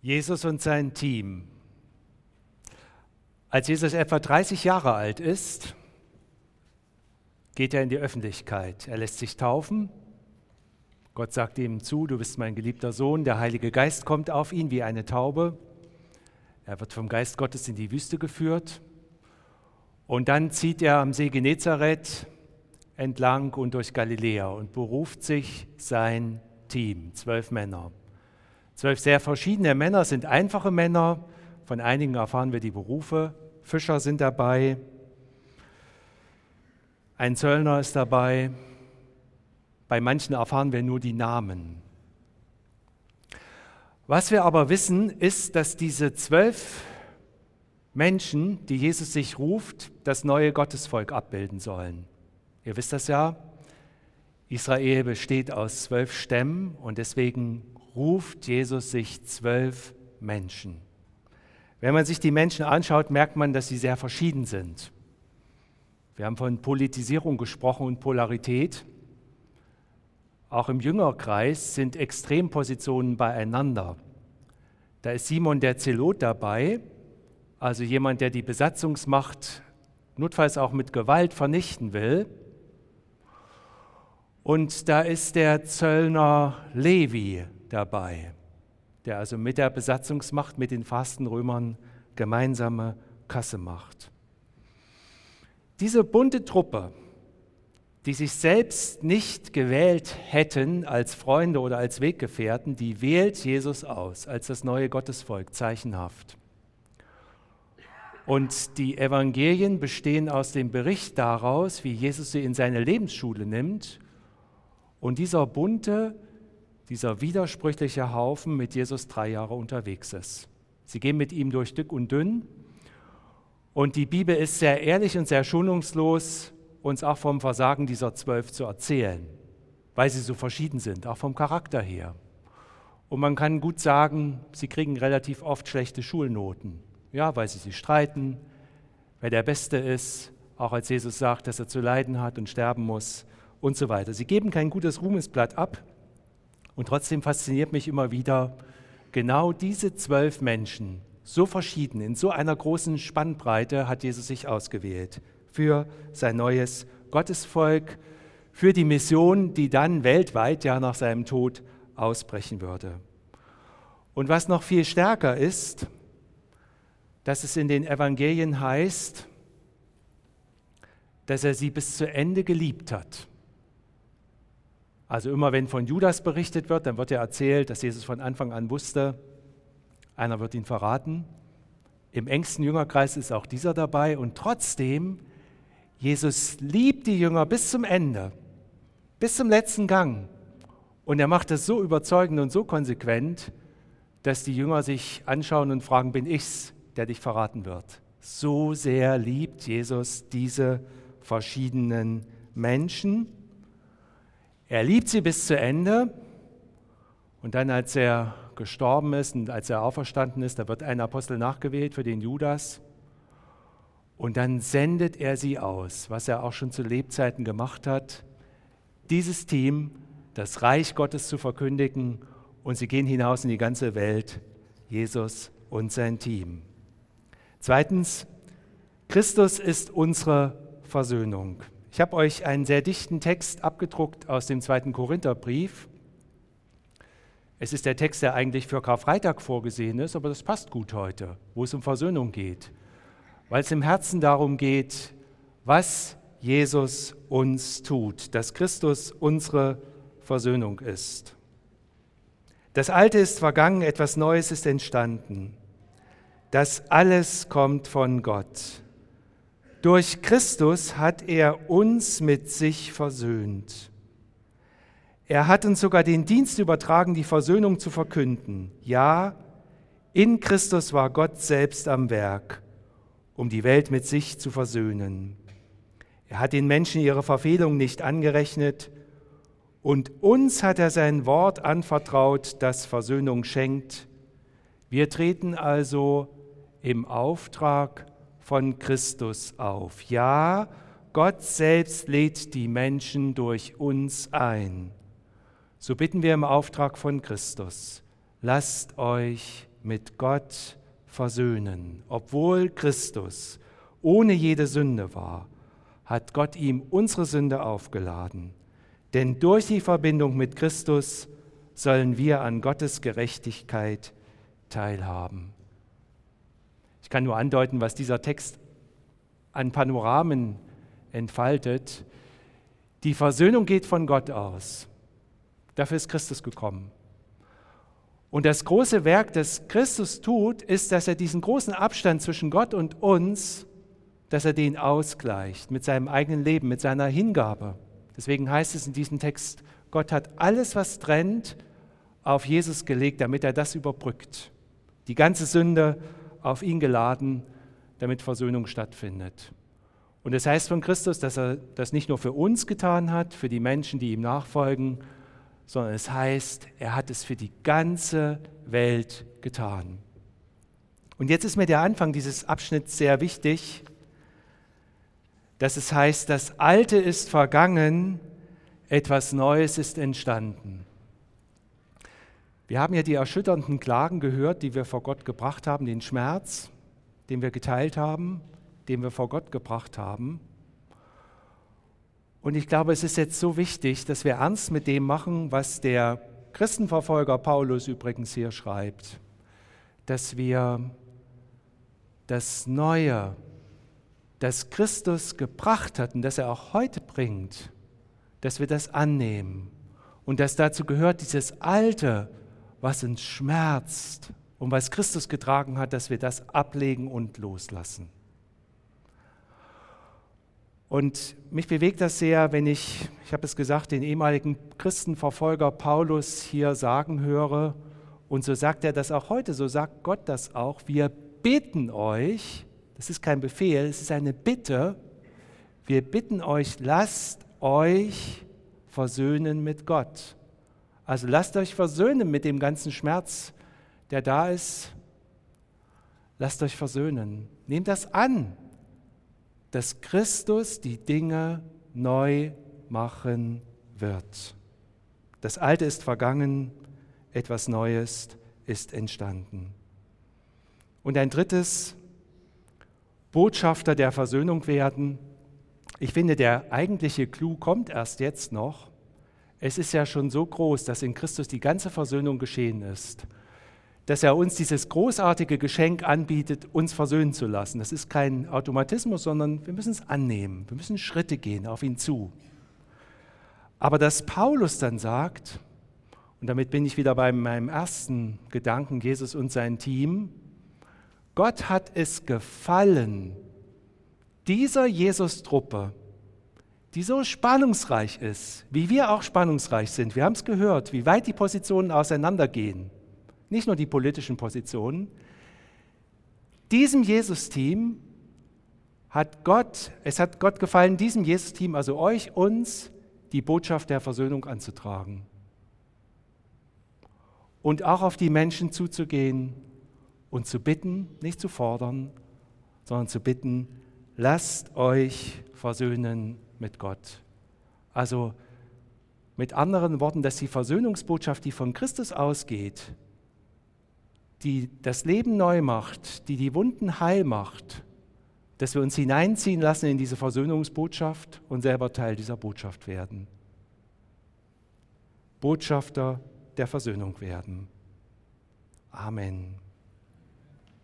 Jesus und sein Team. Als Jesus etwa 30 Jahre alt ist, geht er in die Öffentlichkeit. Er lässt sich taufen. Gott sagt ihm zu, du bist mein geliebter Sohn. Der Heilige Geist kommt auf ihn wie eine Taube. Er wird vom Geist Gottes in die Wüste geführt. Und dann zieht er am See Genezareth entlang und durch Galiläa und beruft sich sein Team, 12 Männer. 12 sehr verschiedene Männer, sind einfache Männer. Von einigen erfahren wir die Berufe. Fischer sind dabei. Ein Zöllner ist dabei. Bei manchen erfahren wir nur die Namen. Was wir aber wissen, ist, dass diese 12 Menschen, die Jesus sich ruft, das neue Gottesvolk abbilden sollen. Ihr wisst das ja, Israel besteht aus 12 Stämmen und deswegen ruft Jesus sich 12 Menschen. Wenn man sich die Menschen anschaut, merkt man, dass sie sehr verschieden sind. Wir haben von Politisierung gesprochen und Polarität. Auch im Jüngerkreis sind Extrempositionen beieinander. Da ist Simon der Zelot dabei, also jemand, der die Besatzungsmacht notfalls auch mit Gewalt vernichten will. Und da ist der Zöllner Levi dabei, der also mit der Besatzungsmacht, mit den Fastenrömern gemeinsame Kasse macht. Diese bunte Truppe, die sich selbst nicht gewählt hätten als Freunde oder als Weggefährten, die wählt Jesus aus als das neue Gottesvolk, zeichenhaft. Und die Evangelien bestehen aus dem Bericht daraus, wie Jesus sie in seine Lebensschule nimmt und dieser bunte, dieser widersprüchliche Haufen mit Jesus 3 Jahre unterwegs ist. Sie gehen mit ihm durch dick und dünn und die Bibel ist sehr ehrlich und sehr schonungslos, uns auch vom Versagen dieser 12 zu erzählen, weil sie so verschieden sind, auch vom Charakter her. Und man kann gut sagen, sie kriegen relativ oft schlechte Schulnoten, ja, weil sie sich streiten, wer der Beste ist, auch als Jesus sagt, dass er zu leiden hat und sterben muss und so weiter. Sie geben kein gutes Ruhmesblatt ab und trotzdem fasziniert mich immer wieder genau diese 12 Menschen, so verschieden, in so einer großen Spannbreite hat Jesus sich ausgewählt für sein neues Gottesvolk, für die Mission, die dann weltweit ja nach seinem Tod ausbrechen würde. Und was noch viel stärker ist, dass es in den Evangelien heißt, dass er sie bis zu Ende geliebt hat. Also immer wenn von Judas berichtet wird, dann wird ja erzählt, dass Jesus von Anfang an wusste, einer wird ihn verraten. Im engsten Jüngerkreis ist auch dieser dabei und trotzdem, Jesus liebt die Jünger bis zum Ende, bis zum letzten Gang. Und er macht das so überzeugend und so konsequent, dass die Jünger sich anschauen und fragen, bin ich's, der dich verraten wird? So sehr liebt Jesus diese verschiedenen Menschen. Er liebt sie bis zu Ende und dann, als er gestorben ist und als er auferstanden ist, da wird ein Apostel nachgewählt für den Judas und dann sendet er sie aus, was er auch schon zu Lebzeiten gemacht hat, dieses Team, das Reich Gottes zu verkündigen und sie gehen hinaus in die ganze Welt, Jesus und sein Team. Zweitens, Christus ist unsere Versöhnung. Ich habe euch einen sehr dichten Text abgedruckt aus dem 2. Korintherbrief. Es ist der Text, der eigentlich für Karfreitag vorgesehen ist, aber das passt gut heute, wo es um Versöhnung geht, weil es im Herzen darum geht, was Jesus uns tut, dass Christus unsere Versöhnung ist. Das Alte ist vergangen, etwas Neues ist entstanden. Das alles kommt von Gott. Durch Christus hat er uns mit sich versöhnt. Er hat uns sogar den Dienst übertragen, die Versöhnung zu verkünden. Ja, in Christus war Gott selbst am Werk, um die Welt mit sich zu versöhnen. Er hat den Menschen ihre Verfehlung nicht angerechnet und uns hat er sein Wort anvertraut, das Versöhnung schenkt. Wir treten also im Auftrag von Christus auf. Ja, Gott selbst lädt die Menschen durch uns ein. So bitten wir im Auftrag von Christus, lasst euch mit Gott versöhnen. Obwohl Christus ohne jede Sünde war, hat Gott ihm unsere Sünde aufgeladen. Denn durch die Verbindung mit Christus sollen wir an Gottes Gerechtigkeit teilhaben. Ich kann nur andeuten, was dieser Text an Panoramen entfaltet. Die Versöhnung geht von Gott aus. Dafür ist Christus gekommen. Und das große Werk, das Christus tut, ist, dass er diesen großen Abstand zwischen Gott und uns, dass er den ausgleicht mit seinem eigenen Leben, mit seiner Hingabe. Deswegen heißt es in diesem Text, Gott hat alles, was trennt, auf Jesus gelegt, damit er das überbrückt. Die ganze Sünde auf ihn geladen, damit Versöhnung stattfindet. Und es heißt von Christus, dass er das nicht nur für uns getan hat, für die Menschen, die ihm nachfolgen, sondern es heißt, er hat es für die ganze Welt getan. Und jetzt ist mir der Anfang dieses Abschnitts sehr wichtig, dass es heißt, das Alte ist vergangen, etwas Neues ist entstanden. Wir haben ja die erschütternden Klagen gehört, die wir vor Gott gebracht haben, den Schmerz, den wir geteilt haben, den wir vor Gott gebracht haben. Und ich glaube, es ist jetzt so wichtig, dass wir ernst mit dem machen, was der Christenverfolger Paulus übrigens hier schreibt, dass wir das Neue, das Christus gebracht hat und das er auch heute bringt, dass wir das annehmen und dass dazu gehört dieses Alte, was uns schmerzt und was Christus getragen hat, dass wir das ablegen und loslassen. Und mich bewegt das sehr, wenn ich habe es gesagt, den ehemaligen Christenverfolger Paulus hier sagen höre, und so sagt er das auch heute, so sagt Gott das auch, wir bitten euch, das ist kein Befehl, es ist eine Bitte, wir bitten euch, lasst euch versöhnen mit Gott. Also lasst euch versöhnen mit dem ganzen Schmerz, der da ist. Lasst euch versöhnen. Nehmt das an, dass Christus die Dinge neu machen wird. Das Alte ist vergangen, etwas Neues ist entstanden. Und ein drittes, Botschafter der Versöhnung werden. Ich finde, der eigentliche Clou kommt erst jetzt noch. Es ist ja schon so groß, dass in Christus die ganze Versöhnung geschehen ist, dass er uns dieses großartige Geschenk anbietet, uns versöhnen zu lassen. Das ist kein Automatismus, sondern wir müssen es annehmen. Wir müssen Schritte gehen auf ihn zu. Aber dass Paulus dann sagt, und damit bin ich wieder bei meinem ersten Gedanken, Jesus und sein Team, Gott hat es gefallen, dieser Jesus-Truppe, die so spannungsreich ist, wie wir auch spannungsreich sind. Wir haben es gehört, wie weit die Positionen auseinandergehen. Nicht nur die politischen Positionen. Diesem Jesus-Team es hat Gott gefallen, diesem Jesus-Team, also euch, uns, die Botschaft der Versöhnung anzutragen. Und auch auf die Menschen zuzugehen und zu bitten, nicht zu fordern, sondern zu bitten, lasst euch versöhnen mit Gott. Also mit anderen Worten, dass die Versöhnungsbotschaft, die von Christus ausgeht, die das Leben neu macht, die die Wunden heil macht, dass wir uns hineinziehen lassen in diese Versöhnungsbotschaft und selber Teil dieser Botschaft werden. Botschafter der Versöhnung werden. Amen.